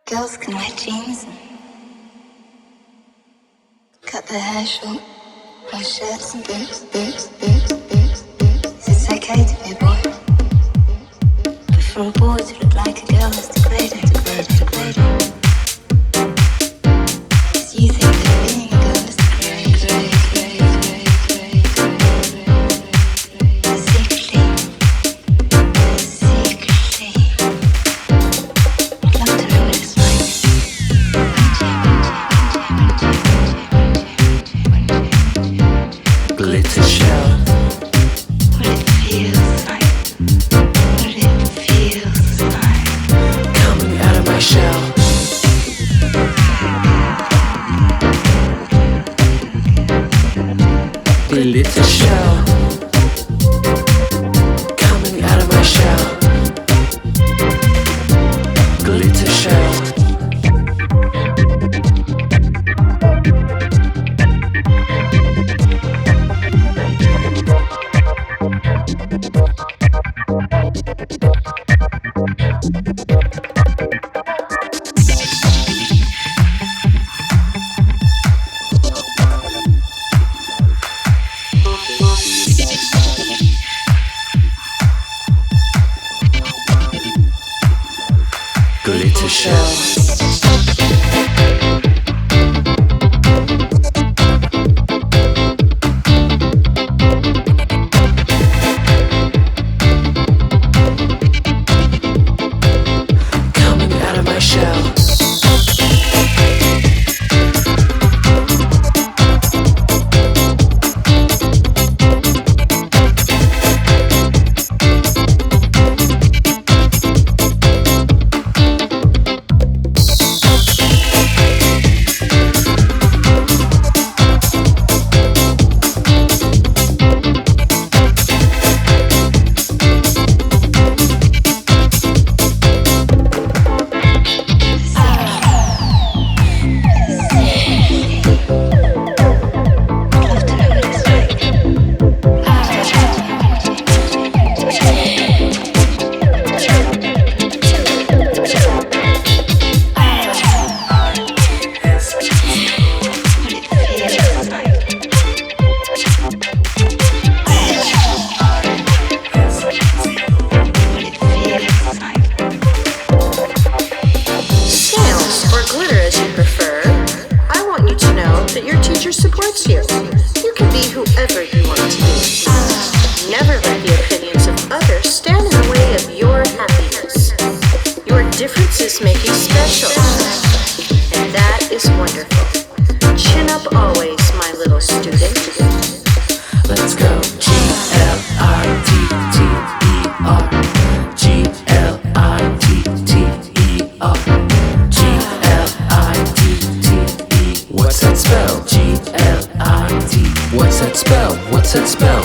Girls can wear jeans and cut their hair short, wear shirts and boots. It's okay to be a boy, but for a boy to look like a girl is degrading. 'Cause you think that being a girl is great. Secretly, I'd love to know what it's like. Glitter shell. What it feels like. What it feels like. Coming out of my shell. Glitter shell. Coming out of my shell. Glitter shell. Glitter shell. Coming out of my shell. That your teacher supports you. You can be whoever you want to be. Never let the opinions of others stand in the way of your happiness. Your differences make you special, and that is wonderful. Chin up always, my little student. Let's go. Glitter. Glitter. What's that spell? G-L-I-T. What's that spell? What's that spell?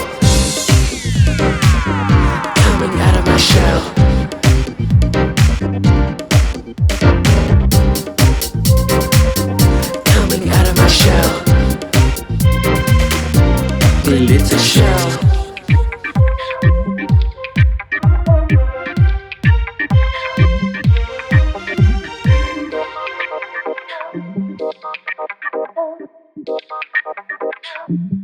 Coming out of my shell. Coming out of my shell. Glitter shell. Thank you.